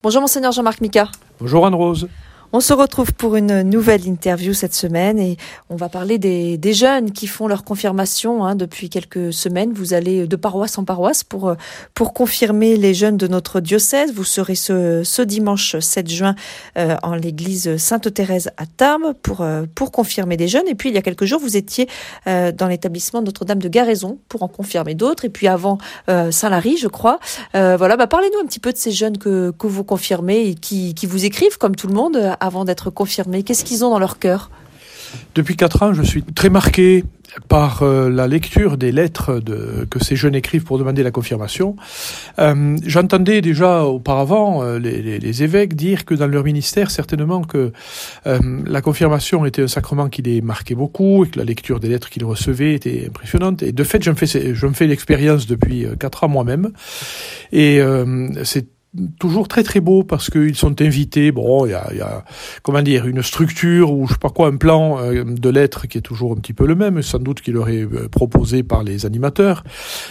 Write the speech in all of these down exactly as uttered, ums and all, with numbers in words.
Bonjour Monseigneur Jean-Marc Mika. Bonjour Anne-Rose. On se retrouve pour une nouvelle interview cette semaine et on va parler des, des jeunes qui font leur confirmation hein, depuis quelques semaines. Vous allez de paroisse en paroisse pour, pour confirmer les jeunes de notre diocèse. Vous serez ce, ce dimanche sept juin euh, en l'église Sainte-Thérèse à Tarbes pour, euh, pour confirmer des jeunes. Et puis il y a quelques jours, vous étiez euh, dans l'établissement Notre-Dame de Garaison pour en confirmer d'autres. Et puis avant euh, Saint-Lary, je crois. Euh, voilà, bah, parlez-nous un petit peu de ces jeunes que, que vous confirmez et qui, qui vous écrivent comme tout le monde avant d'être confirmés. Qu'est-ce qu'ils ont dans leur cœur ? Depuis quatre ans, je suis très marqué par euh, la lecture des lettres de, que ces jeunes écrivent pour demander la confirmation. Euh, j'entendais déjà auparavant euh, les, les, les évêques dire que dans leur ministère, certainement que euh, la confirmation était un sacrement qui les marquait beaucoup et que la lecture des lettres qu'ils recevaient était impressionnante. Et de fait, je me fais, je me fais l'expérience depuis quatre ans moi-même. Et euh, c'est toujours très très beau parce qu'ils sont invités. Bon, il y a, il y a comment dire une structure ou je sais pas quoi, un plan euh, de lettres qui est toujours un petit peu le même, sans doute qu'il leur est euh, proposé par les animateurs.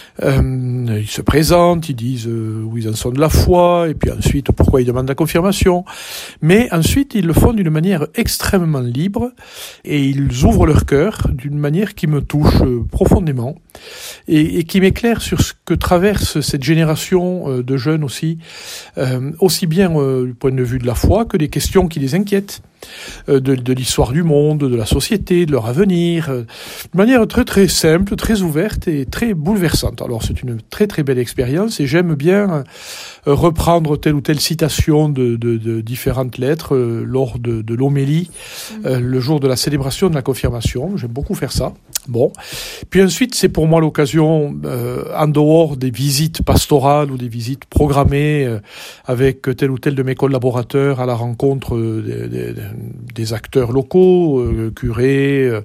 Euh, ils se présentent, ils disent euh, où ils en sont de la foi et puis ensuite pourquoi ils demandent la confirmation. Mais ensuite ils le font d'une manière extrêmement libre et ils ouvrent leur cœur d'une manière qui me touche euh, profondément et, et qui m'éclaire sur ce que traverse cette génération euh, de jeunes aussi. Euh, aussi bien euh, du point de vue de la foi que des questions qui les inquiètent, euh, de, de l'histoire du monde, de la société, de leur avenir, euh, de manière très très simple, très ouverte et très bouleversante. Alors c'est une très très belle expérience et j'aime bien euh, reprendre telle ou telle citation de, de, de différentes lettres euh, lors de, de l'homélie, euh, le jour de la célébration de la confirmation. J'aime beaucoup faire ça. Bon. Puis ensuite, c'est pour moi l'occasion, euh, en dehors des visites pastorales ou des visites programmées euh, avec tel ou tel de mes collaborateurs à la rencontre euh, des, des, des acteurs locaux, euh, curés, euh,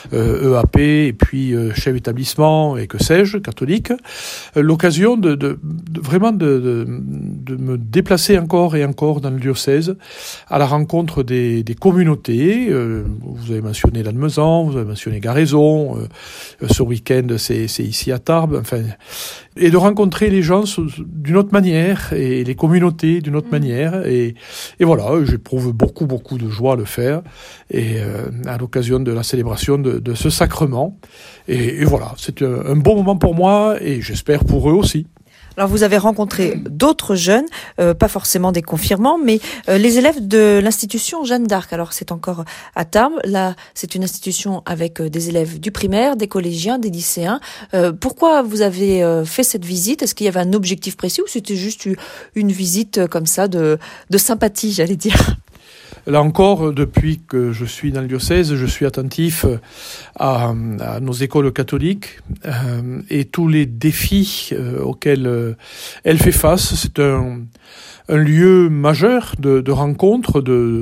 E A P et puis euh, chefs d'établissement et que sais-je, catholiques, euh, l'occasion de, de, de vraiment de, de, de me déplacer encore et encore dans le diocèse à la rencontre des, des communautés. Euh, vous avez mentionné Lannemezan, vous avez mentionné Garaison. Euh, ce week-end, c'est, c'est ici à Tarbes, enfin, et de rencontrer les gens d'une autre manière et les communautés d'une autre mmh. manière. Et, et voilà, j'éprouve beaucoup, beaucoup de joie à le faire. Et euh, à l'occasion de la célébration de, de ce sacrement. Et, et voilà, c'est un, un bon moment pour moi et j'espère pour eux aussi. Alors vous avez rencontré d'autres jeunes, euh, pas forcément des confirmants, mais euh, les élèves de l'institution Jeanne d'Arc. Alors c'est encore à Tarbes. Là, c'est une institution avec euh, des élèves du primaire, des collégiens, des lycéens. Euh, pourquoi vous avez euh, fait cette visite ? Est-ce qu'il y avait un objectif précis ou c'était juste une visite euh, comme ça de, de sympathie, j'allais dire ? Là encore, depuis que je suis dans le diocèse, je suis attentif à, à nos écoles catholiques euh, et tous les défis euh, auxquels euh, elle fait face. C'est un, un lieu majeur de, de rencontre de,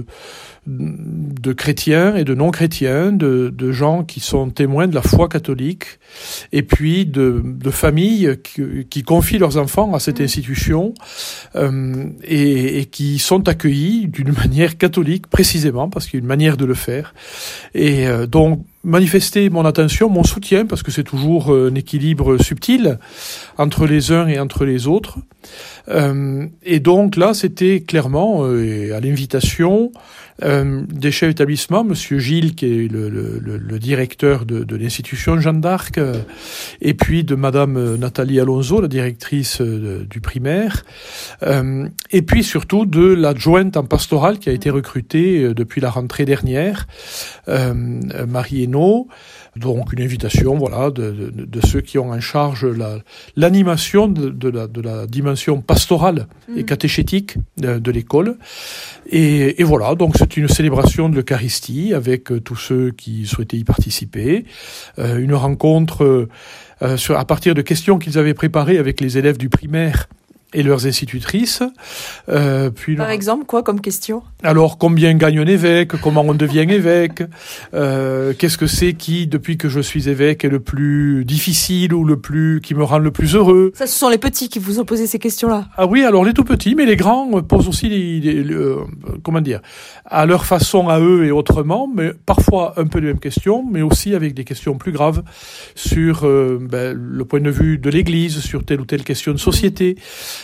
de chrétiens et de non-chrétiens, de, de gens qui sont témoins de la foi catholique et puis de, de familles qui, qui confient leurs enfants à cette institution euh, et, et qui sont accueillis d'une manière catholique précisément parce qu'il y a une manière de le faire. Et euh, donc manifester mon attention, mon soutien, parce que c'est toujours un équilibre subtil entre les uns et entre les autres. Euh, et donc là, c'était clairement euh, à l'invitation euh, des chefs d'établissement, Monsieur Gilles, qui est le, le, le directeur de, de l'institution Jeanne d'Arc, euh, et puis de Madame Nathalie Alonso, la directrice euh, du primaire, euh, et puis surtout de l'adjointe en pastorale qui a été recrutée euh, depuis la rentrée dernière, euh, Marie Hainaut. Donc une invitation, voilà, de, de, de ceux qui ont en charge la, l'animation de, de, la, de la dimension pastorale mmh. et catéchétique de, de l'école. Et, et voilà, donc c'est une célébration de l'Eucharistie avec euh, tous ceux qui souhaitaient y participer. Euh, une rencontre euh, sur, à partir de questions qu'ils avaient préparées avec les élèves du primaire et leurs institutrices. Euh, puis Par exemple, quoi comme question ? Alors, combien gagne un évêque ? Comment on devient évêque ? euh, Qu'est-ce que c'est qui, depuis que je suis évêque, est le plus difficile ou le plus qui me rend le plus heureux ? Ça, ce sont les petits qui vous ont posé ces questions-là. Ah oui, alors les tout petits, mais les grands posent aussi, les, les, les, euh, comment dire, à leur façon, à eux et autrement, mais parfois un peu les mêmes questions, mais aussi avec des questions plus graves sur euh, ben, le point de vue de l'Église, sur telle ou telle question de société.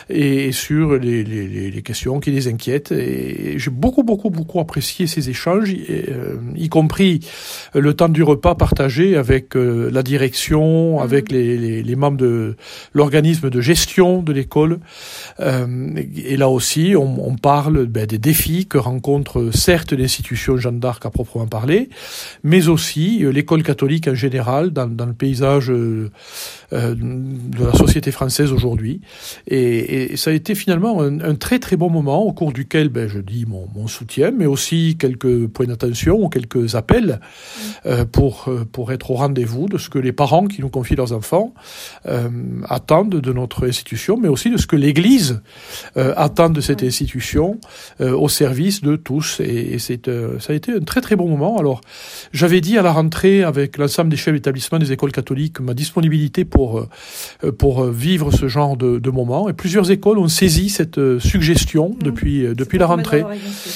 et sur les, les, les questions qui les inquiètent. Et j'ai beaucoup, beaucoup, beaucoup apprécié ces échanges, y, euh, y compris le temps du repas partagé avec euh, la direction, mmh. avec les, les, les membres de l'organisme de gestion de l'école. Euh, et là aussi, on, on parle ben, des défis que rencontre certes l'institution Jeanne d'Arc à proprement parler, mais aussi euh, l'école catholique en général dans, dans le paysage euh, euh, de la société française aujourd'hui. Et, et ça a été finalement un, un très très bon moment au cours duquel ben, je dis mon, mon soutien, mais aussi quelques points d'attention ou quelques appels euh, pour, pour être au rendez-vous de ce que les parents qui nous confient leurs enfants euh, attendent de notre institution, mais aussi de ce que l'Église euh, attend de cette institution euh, au service de tous. Et, et c'est, euh, ça a été un très très bon moment. Alors, j'avais dit à la rentrée avec l'ensemble des chefs d'établissement des écoles catholiques ma disponibilité pour, euh, pour vivre ce genre de, de moment. Et plusieurs écoles ont saisi cette euh, suggestion mmh. depuis, euh, depuis la rentrée.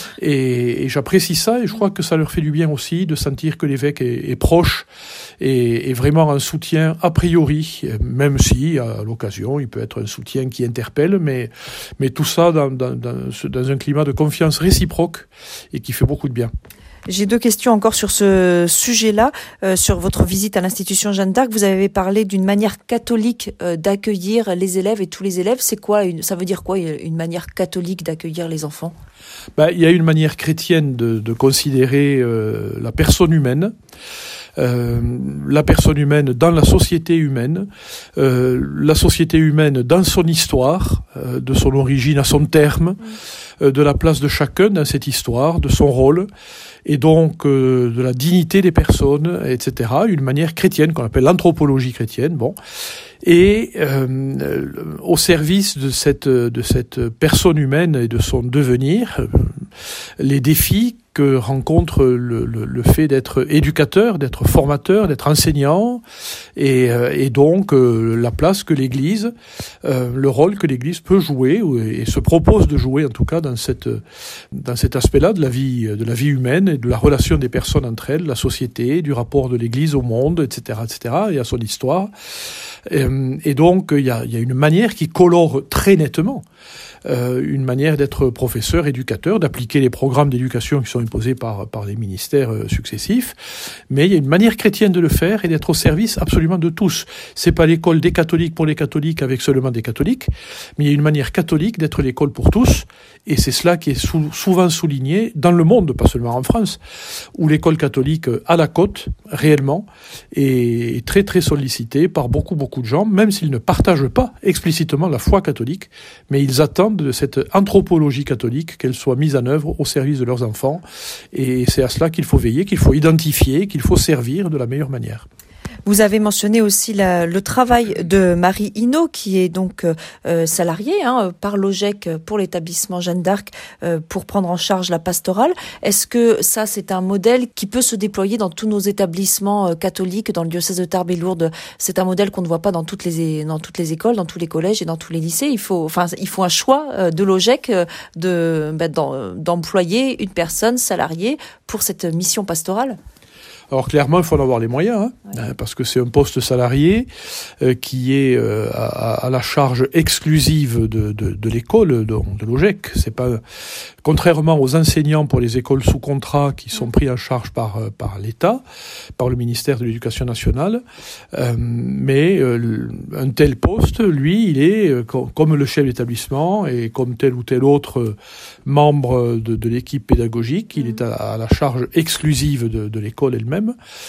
Et, et j'apprécie ça et je crois que ça leur fait du bien aussi de sentir que l'évêque est, est proche et, et vraiment un soutien a priori, même si à l'occasion il peut être un soutien qui interpelle, mais, mais tout ça dans, dans, dans, dans un climat de confiance réciproque et qui fait beaucoup de bien. J'ai deux questions encore sur ce sujet-là, euh, sur votre visite à l'institution Jeanne d'Arc. Vous avez parlé d'une manière catholique euh, d'accueillir les élèves et tous les élèves. C'est quoi une, ça veut dire quoi une manière catholique d'accueillir les enfants ? Ben, il y a une manière chrétienne de, de considérer euh, la personne humaine. Euh, la personne humaine dans la société humaine, euh, la société humaine dans son histoire, euh, de son origine à son terme, euh, de la place de chacun dans cette histoire, de son rôle, et donc euh, de la dignité des personnes, et cetera. Une manière chrétienne qu'on appelle l'anthropologie chrétienne. Bon. Et euh, au service de cette, de cette personne humaine et de son devenir, euh, les défis que rencontre le, le, le fait d'être éducateur, d'être formateur, d'être enseignant, et, euh, et donc euh, la place que l'Église, euh, le rôle que l'Église peut jouer, et se propose de jouer en tout cas dans, cette, dans cet aspect-là de la vie, de la vie humaine et de la relation des personnes entre elles, la société, du rapport de l'Église au monde, et cetera, et cetera, et à son histoire. Et, et donc il y a, y a une manière qui colore très nettement. Euh, une manière d'être professeur, éducateur, d'appliquer les programmes d'éducation qui sont imposés par, par les ministères euh, successifs. Mais il y a une manière chrétienne de le faire et d'être au service absolument de tous. C'est pas l'école des catholiques pour les catholiques avec seulement des catholiques, mais il y a une manière catholique d'être l'école pour tous. Et c'est cela qui est sou- souvent souligné dans le monde, pas seulement en France, où l'école catholique a la cote, réellement, est très très sollicitée par beaucoup beaucoup de gens, même s'ils ne partagent pas explicitement la foi catholique, mais ils attendent de cette anthropologie catholique, qu'elle soit mise en œuvre au service de leurs enfants. Et c'est à cela qu'il faut veiller, qu'il faut identifier, qu'il faut servir de la meilleure manière. Vous avez mentionné aussi la, le travail de Marie Hinault, qui est donc euh, salariée hein, par l'OGEC pour l'établissement Jeanne d'Arc euh, pour prendre en charge la pastorale. Est-ce que ça, c'est un modèle qui peut se déployer dans tous nos établissements euh, catholiques, dans le diocèse de Tarbes et Lourdes ? C'est un modèle qu'on ne voit pas dans toutes les dans toutes les écoles, dans tous les collèges et dans tous les lycées. Il faut, enfin, il faut un choix euh, de l'OGEC euh, de ben, d'en, d'employer une personne salariée pour cette mission pastorale. Alors clairement, il faut en avoir les moyens, hein, ouais. parce que c'est un poste salarié euh, qui est euh, à, à la charge exclusive de, de, de l'école, de, de l'OGEC. C'est pas, contrairement aux enseignants pour les écoles sous contrat qui sont pris en charge par par l'État, par le ministère de l'Éducation nationale. Euh, mais euh, un tel poste, lui, il est euh, comme le chef d'établissement et comme tel ou tel autre membre de, de l'équipe pédagogique, il est à, à la charge exclusive de, de l'école elle-même.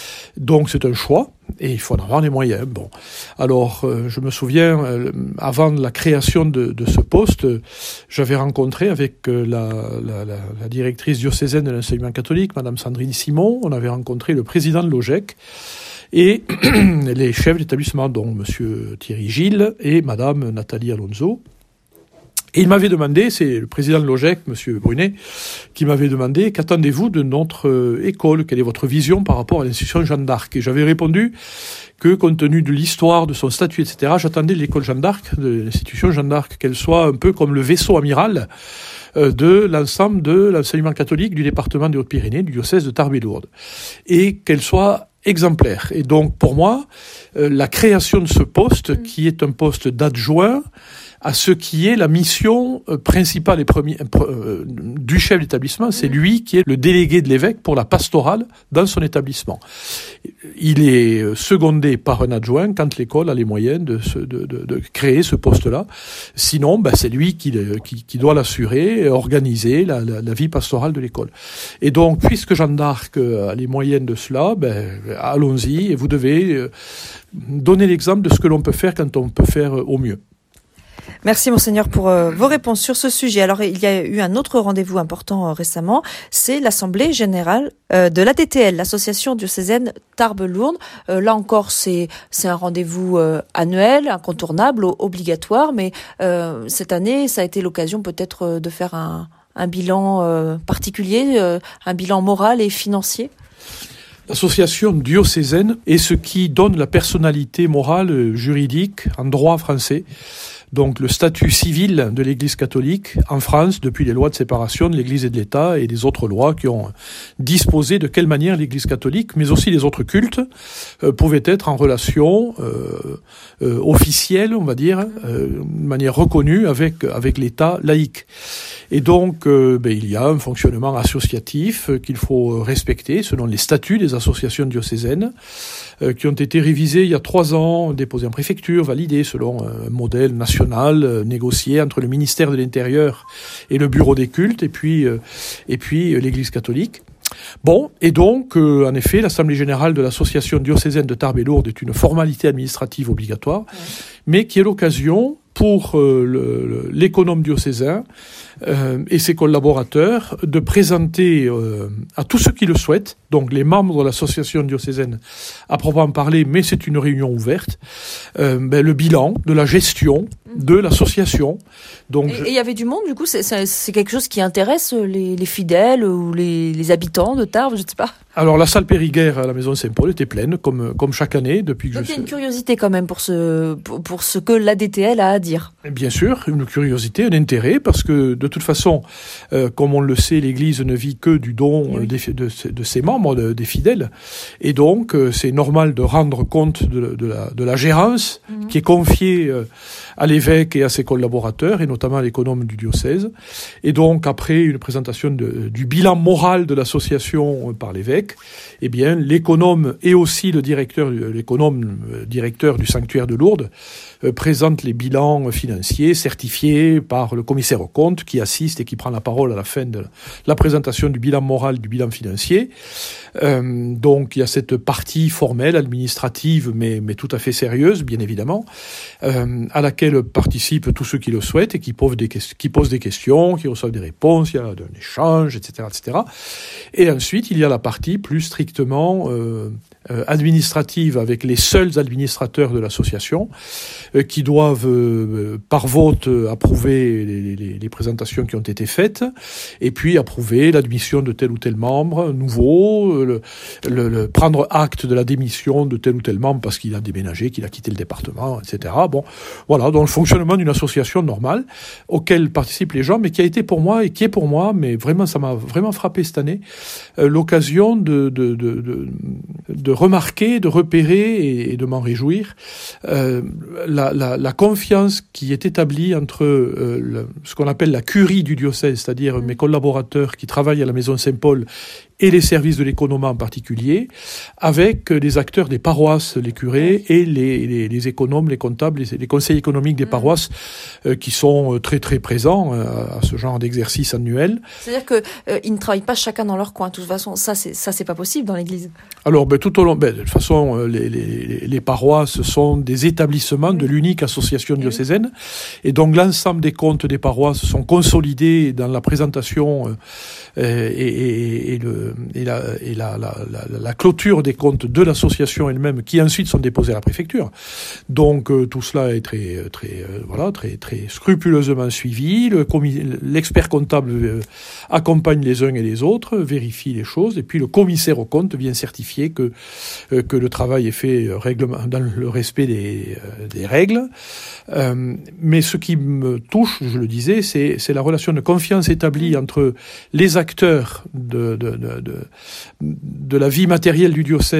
Donc c'est un choix et il faut en avoir les moyens. Bon, alors euh, je me souviens euh, avant la création de, de ce poste, euh, j'avais rencontré avec euh, la, la, la, la directrice diocésaine de l'enseignement catholique, Madame Sandrine Simon. On avait rencontré le président de l'OGEC et les chefs d'établissement, dont Monsieur Thierry Gilles et Madame Nathalie Alonso. Et il m'avait demandé, c'est le président de l'OGEC, Monsieur Brunet, qui m'avait demandé, qu'attendez-vous de notre euh, école ? Quelle est votre vision par rapport à l'institution Jeanne d'Arc ? Et j'avais répondu que, compte tenu de l'histoire, de son statut, et cetera, j'attendais de l'école Jeanne d'Arc, de l'institution Jeanne d'Arc, qu'elle soit un peu comme le vaisseau amiral euh, de l'ensemble de l'enseignement catholique du département des Hautes-Pyrénées, du diocèse de Tarbes et Lourdes. Et qu'elle soit exemplaire. Et donc, pour moi, euh, la création de ce poste, qui est un poste d'adjoint, à ce qui est la mission principale et première euh, du chef d'établissement. C'est lui qui est le délégué de l'évêque pour la pastorale dans son établissement. Il est secondé par un adjoint quand l'école a les moyens de, se, de, de, de créer ce poste-là. Sinon, ben, c'est lui qui, qui, qui doit l'assurer et organiser la, la, la vie pastorale de l'école. Et donc, puisque Jeanne d'Arc a les moyens de cela, ben, allons-y, et vous devez donner l'exemple de ce que l'on peut faire quand on peut faire au mieux. Merci Monseigneur pour euh, vos réponses sur ce sujet. Alors il y a eu un autre rendez-vous important euh, récemment, c'est l'Assemblée Générale euh, de l'A D T L, l'Association diocésaine Tarbes-Lourdes. Euh, là encore c'est c'est un rendez-vous euh, annuel, incontournable, obligatoire, mais euh, cette année ça a été l'occasion peut-être euh, de faire un, un bilan euh, particulier, euh, un bilan moral et financier. L'association diocésaine est ce qui donne la personnalité morale juridique en droit français. Donc le statut civil de l'Église catholique en France depuis les lois de séparation de l'Église et de l'État et les autres lois qui ont disposé de quelle manière l'Église catholique, mais aussi les autres cultes, euh, pouvaient être en relation euh, euh, officielle, on va dire, euh, de manière reconnue avec avec l'État laïque. Et donc, euh, ben, il y a un fonctionnement associatif qu'il faut respecter selon les statuts des associations diocésaines euh, qui ont été révisés il y a trois ans, déposés en préfecture, validés selon un modèle national euh, négocié entre le ministère de l'Intérieur et le Bureau des cultes et puis euh, et puis euh, l'Église catholique. Bon, et donc, euh, en effet, l'Assemblée générale de l'Association diocésaine de Tarbes et Lourdes est une formalité administrative obligatoire, ouais. mais qui est l'occasion pour euh, le, le, l'économe diocésain euh, et ses collaborateurs de présenter euh, à tous ceux qui le souhaitent, donc les membres de l'association diocésaine à proprement parler, mais c'est une réunion ouverte, euh, ben, le bilan de la gestion de l'association. Donc, et il y avait du monde, du coup, c'est, c'est, c'est quelque chose qui intéresse les, les fidèles ou les, les habitants de Tarbes, je ne sais pas. Alors la salle Périguère à la maison Saint-Paul était pleine, comme, comme chaque année depuis que Donc je sais. Il y a une curiosité quand même pour ce, pour, pour ce que l'A D T L a à dire. Bien sûr, une curiosité, un intérêt, parce que de toute façon, euh, comme on le sait, l'Église ne vit que du don oui. des, de, de ses membres, de, des fidèles, et donc euh, c'est normal de rendre compte de, de, la, de la gérance mmh. qui est confiée euh, à l'évêque et à ses collaborateurs, et notamment à l'économe du diocèse. Et donc après une présentation de, du bilan moral de l'association par l'évêque, eh bien l'économe et aussi le directeur, l'économe euh, directeur du sanctuaire de Lourdes euh, présente les bilans financiers certifiés par le commissaire aux comptes qui assiste et qui prend la parole à la fin de la présentation du bilan moral, du bilan financier. Euh, donc il y a cette partie formelle, administrative, mais, mais tout à fait sérieuse, bien évidemment, euh, à laquelle participent tous ceux qui le souhaitent et qui posent des, que- qui posent des questions, qui reçoivent des réponses, il y a un échange, et cetera, et cetera. Et ensuite, il y a la partie plus strictement euh, euh, administrative avec les seuls administrateurs de l'association euh, qui doivent euh, par vote euh, approuver les, les, les présentations qui ont été faites et puis approuver l'admission de tel ou tel membre nouveau, euh, le, le, le, prendre acte de la démission de tel ou tel membre parce qu'il a déménagé, qu'il a quitté le département, et cetera. Bon, voilà, dans le fonctionnement d'une association normale auquel participent les gens, mais qui a été pour moi et qui est pour moi, mais vraiment ça m'a vraiment frappé cette année, euh, l'occasion de, de, de, de, de remarquer, de repérer et, et de m'en réjouir euh, la, la, la confiance qui est établie entre euh, le, ce qu'on appelle la curie du diocèse, c'est-à-dire mes collaborateurs qui travaillent à la maison Saint-Paul et les services de l'économat en particulier, avec les acteurs des paroisses, les curés, et les, les, les économes, les comptables, les, les conseils économiques des paroisses, euh, qui sont très très présents euh, à ce genre d'exercice annuel. C'est-à-dire que euh, ils ne travaillent pas chacun dans leur coin. De toute façon, ça c'est ça c'est pas possible dans l'Église. Alors, ben, tout au long, ben, de toute façon, les, les, les paroisses sont des établissements de l'unique association diocésaine, et donc l'ensemble des comptes des paroisses sont consolidés dans la présentation euh, et, et, et le et, la, et la, la, la, la clôture des comptes de l'association elle-même, qui ensuite sont déposés à la préfecture. Donc euh, tout cela est très, très, euh, voilà, très, très scrupuleusement suivi. Le commis, l'expert comptable euh, accompagne les uns et les autres, vérifie les choses, et puis le commissaire aux comptes vient certifier que euh, que le travail est fait euh, règlement, dans le respect des, euh, des règles. Euh, mais ce qui me touche, je le disais, c'est, c'est la relation de confiance établie entre les acteurs de, de, de De, de la vie matérielle du diocèse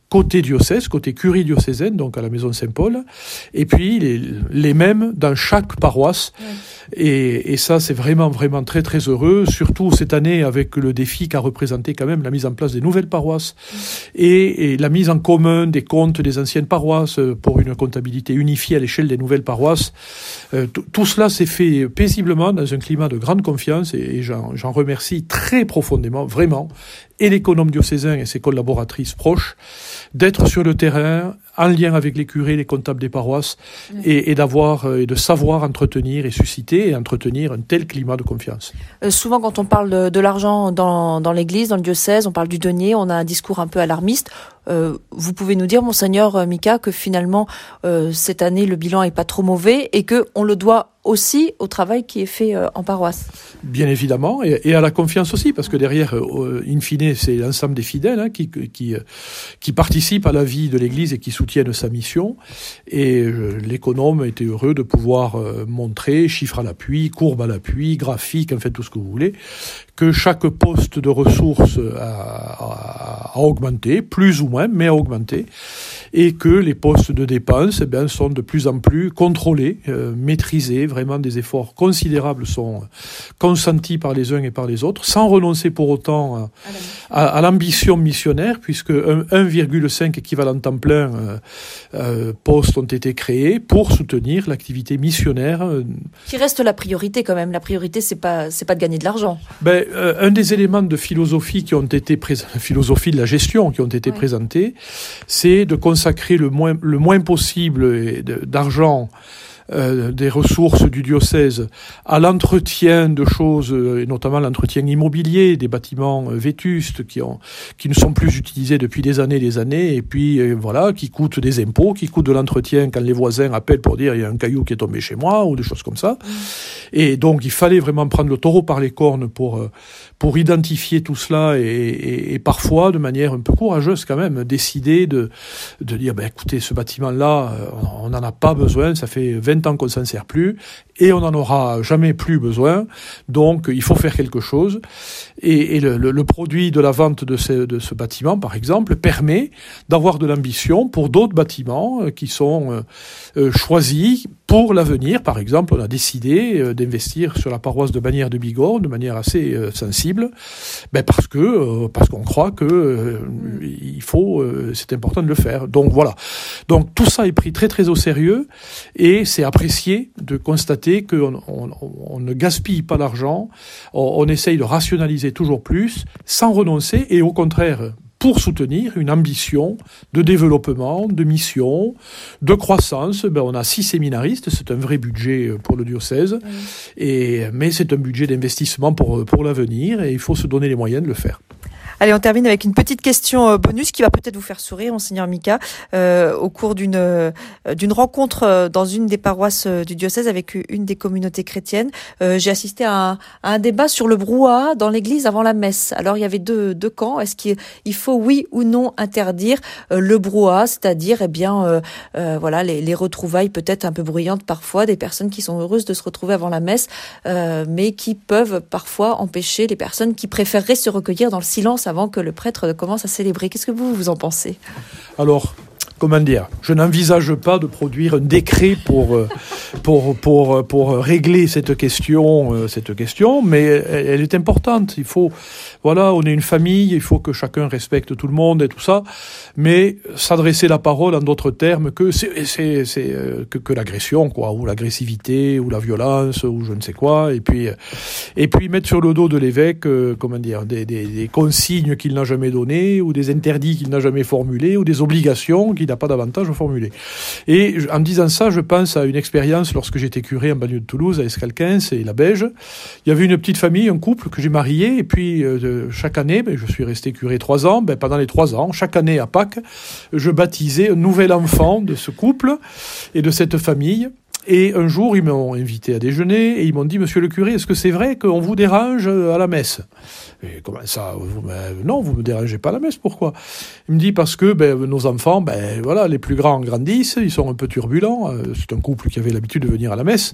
côté diocèse, côté curie diocésaine, donc à la maison Saint-Paul, et puis les, les mêmes dans chaque paroisse. Ouais. Et, et ça, c'est vraiment, vraiment très, très heureux, surtout cette année avec le défi qu'a représenté quand même la mise en place des nouvelles paroisses mmh. et, et la mise en commun des comptes des anciennes paroisses pour une comptabilité unifiée à l'échelle des nouvelles paroisses. Euh, t- tout cela s'est fait paisiblement dans un climat de grande confiance et, et j'en, j'en remercie très profondément, vraiment, et l'économe diocésain et ses collaboratrices proches, d'être sur le terrain, en lien avec les curés, les comptables des paroisses, oui. et, et d'avoir et de savoir entretenir et susciter et entretenir un tel climat de confiance. Euh, souvent, quand on parle de, de l'argent dans, dans l'Église, dans le diocèse, on parle du denier, on a un discours un peu alarmiste. Euh, vous pouvez nous dire, Monseigneur Mika, que finalement, euh, cette année, le bilan est pas trop mauvais et que on le doit aussi au travail qui est fait euh, en paroisse. Bien évidemment, et, et à la confiance aussi, parce que derrière, euh, in fine, c'est l'ensemble des fidèles hein, qui, qui, qui participent à la vie de l'Église et qui soutiennent sa mission. Et euh, l'économe était heureux de pouvoir euh, montrer, chiffres à l'appui, courbes à l'appui, graphiques, en fait tout ce que vous voulez, que chaque poste de ressources a, a, a augmenté, plus ou moins, mais a augmenté, et que les postes de dépenses eh bien, sont de plus en plus contrôlés, euh, maîtrisés. Vraiment, des efforts considérables sont consentis par les uns et par les autres, sans renoncer pour autant à, à, à l'ambition missionnaire, puisque un virgule cinq équivalent temps plein euh, euh, postes ont été créés pour soutenir l'activité missionnaire. Qui reste la priorité quand même. La priorité, c'est pas, c'est pas de gagner de l'argent. Ben, euh, un des éléments de philosophie qui ont été présents, philosophie de la gestion qui ont été oui. présentés, c'est de consacrer le moins, le moins possible d'argent Euh, des ressources du diocèse à l'entretien de choses, et notamment l'entretien immobilier, des bâtiments vétustes qui, ont, qui ne sont plus utilisés depuis des années et des années, et puis euh, voilà, qui coûtent des impôts, qui coûtent de l'entretien quand les voisins appellent pour dire il y a un caillou qui est tombé chez moi, ou des choses comme ça. Mmh. Et donc il fallait vraiment prendre le taureau par les cornes pour, pour identifier tout cela, et, et, et parfois, de manière un peu courageuse quand même, décider de, de dire ben, écoutez, ce bâtiment-là, on n'en a pas besoin, ça fait vingt ans qu'on s'en sert plus et on n'en aura jamais plus besoin, donc il faut faire quelque chose. Et, et le, le, le produit de la vente de ce, de ce bâtiment, par exemple, permet d'avoir de l'ambition pour d'autres bâtiments qui sont euh, choisis pour l'avenir. Par exemple, on a décidé euh, d'investir sur la paroisse de Bagnères de Bigorre de manière assez euh, sensible, ben parce que euh, parce qu'on croit que euh, il faut, euh, c'est important de le faire. Donc voilà. Donc tout ça est pris très très au sérieux et c'est apprécié de constater qu'on on, on ne gaspille pas l'argent, on, on essaye de rationaliser toujours plus, sans renoncer, et au contraire, pour soutenir une ambition de développement, de mission, de croissance. Ben, on a six séminaristes, c'est un vrai budget pour le diocèse, oui. et, mais c'est un budget d'investissement pour, pour l'avenir, et il faut se donner les moyens de le faire. Allez, on termine avec une petite question bonus qui va peut-être vous faire sourire, Monseigneur Mika. Euh, au cours d'une euh, d'une rencontre dans une des paroisses du diocèse avec une des communautés chrétiennes, euh, j'ai assisté à un, à un débat sur le brouhaha dans l'église avant la messe. Alors, il y avait deux, deux camps. Est-ce qu'il faut, oui ou non, interdire euh, le brouhaha, c'est-à-dire, eh bien, euh, euh, voilà, les, les retrouvailles peut-être un peu bruyantes parfois, des personnes qui sont heureuses de se retrouver avant la messe, euh, mais qui peuvent parfois empêcher les personnes qui préféreraient se recueillir dans le silence avant que le prêtre commence à célébrer. Qu'est-ce que vous, vous en pensez ? Alors, comment dire, je n'envisage pas de produire un décret pour, pour, pour, pour régler cette question, cette question, mais elle, elle est importante. Il faut, voilà, on est une famille, il faut que chacun respecte tout le monde et tout ça, mais s'adresser la parole en d'autres termes que, c'est, c'est, c'est, que, que l'agression, quoi, ou l'agressivité, ou la violence, ou je ne sais quoi, et puis, et puis mettre sur le dos de l'évêque, euh, comment dire, des, des, des consignes qu'il n'a jamais données, ou des interdits qu'il n'a jamais formulés, ou des obligations qu'il n'a pas davantage formulées. Et en disant ça, je pense à une expérience lorsque j'étais curé en banlieue de Toulouse, à Escalquens et la Beige. Il y avait une petite famille, un couple que j'ai marié, et puis euh, chaque année, ben, je suis resté curé trois ans, ben, pendant les trois ans, chaque année à Pâques, je baptisais un nouvel enfant de ce couple et de cette famille. Et un jour, ils m'ont invité à déjeuner et ils m'ont dit « Monsieur le curé, est-ce que c'est vrai qu'on vous dérange à la messe ?» Et comment ça vous, ben, non, vous me dérangez pas à la messe, pourquoi? Il me dit parce que ben, nos enfants, ben voilà, les plus grands grandissent, ils sont un peu turbulents. C'est un couple qui avait l'habitude de venir à la messe.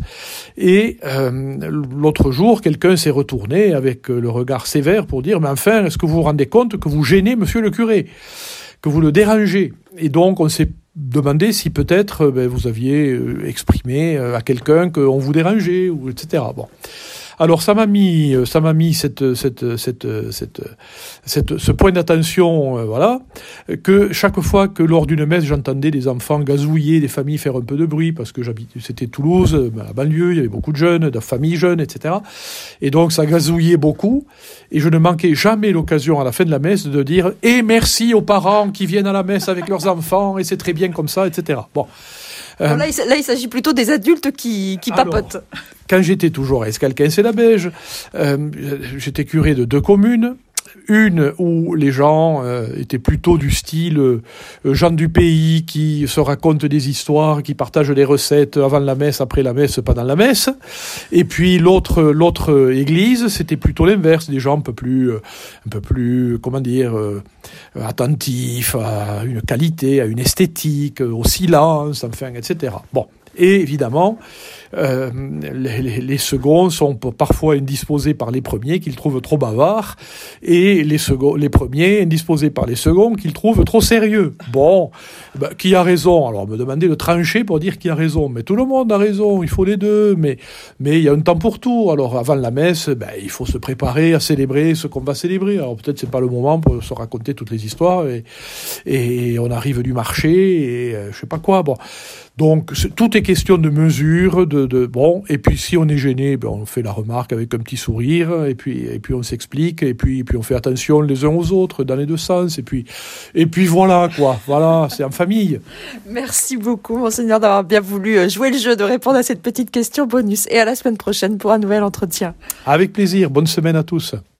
Et euh, l'autre jour, quelqu'un s'est retourné avec le regard sévère pour dire « Mais enfin, est-ce que vous vous rendez compte que vous gênez Monsieur le curé ?» que vous le dérangez. Et donc, on s'est demandé si peut-être ben, vous aviez euh, exprimé euh, à quelqu'un qu'on vous dérangeait, ou et cetera. Bon. Alors ça m'a mis, ça m'a mis cette, cette, cette, cette, cette, ce point d'attention, euh, voilà, que chaque fois que lors d'une messe j'entendais des enfants gazouiller, des familles faire un peu de bruit, parce que j'habitais, c'était Toulouse, à la banlieue, il y avait beaucoup de jeunes, de familles jeunes, et cetera. Et donc ça gazouillait beaucoup, et je ne manquais jamais l'occasion à la fin de la messe de dire « Et merci aux parents qui viennent à la messe avec leurs enfants, et c'est très bien comme ça, et cetera » Bon. Euh, là, il, là, il s'agit plutôt des adultes qui, qui alors, papotent. Quand j'étais toujours à Escalquin-c'est-la-Beige, euh, j'étais curé de deux communes. Une où les gens euh, étaient plutôt du style euh, gens du pays qui se racontent des histoires, qui partagent des recettes avant la messe, après la messe, pendant la messe. Et puis l'autre l'autre église, c'était plutôt l'inverse, des gens un peu plus euh, un peu plus comment dire euh, attentifs à une qualité, à une esthétique, au silence, enfin, et cetera. Bon. Et évidemment, euh, les, les, les seconds sont parfois indisposés par les premiers qu'ils trouvent trop bavards, et les, seconds, les premiers indisposés par les seconds qu'ils trouvent trop sérieux. Bon, ben, qui a raison? Alors, on me demandait de trancher pour dire qui a raison. Mais tout le monde a raison, il faut les deux. Mais mais il y a un temps pour tout. Alors, avant la messe, ben, il faut se préparer à célébrer ce qu'on va célébrer. Alors, peut-être c'est pas le moment pour se raconter toutes les histoires, et, et on arrive du marché, et euh, je sais pas quoi. Bon. Donc, tout est question de mesure, de, de bon. Et puis, si on est gêné, ben, on fait la remarque avec un petit sourire, et puis, et puis on s'explique, et puis, et puis on fait attention les uns aux autres dans les deux sens, et puis, et puis voilà quoi. Voilà, c'est en famille. Merci beaucoup, monseigneur, d'avoir bien voulu jouer le jeu de répondre à cette petite question bonus. Et à la semaine prochaine pour un nouvel entretien. Avec plaisir. Bonne semaine à tous.